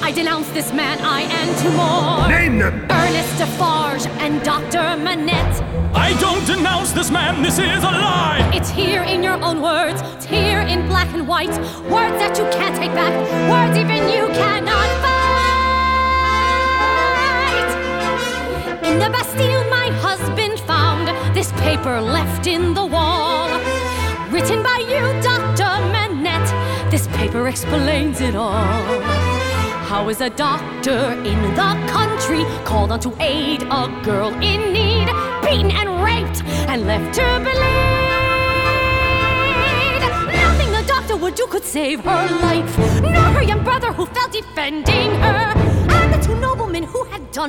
I denounce this man, I and two more. Name them! Ernest Defarge and Dr. Manette. I don't denounce this man, this is a lie! It's here in your own words, it's here in black and white. Words that you can't take back, words even you cannot fight. In the Bastille my husband found this paper left in the wall. Written by you, Dr. Manette. This paper explains it all. How is a doctor in the country called on to aid a girl in need, beaten and raped and left to bleed? Nothing the doctor would do could save her life, nor her young brother who fell defending her, and the two noblemen who had done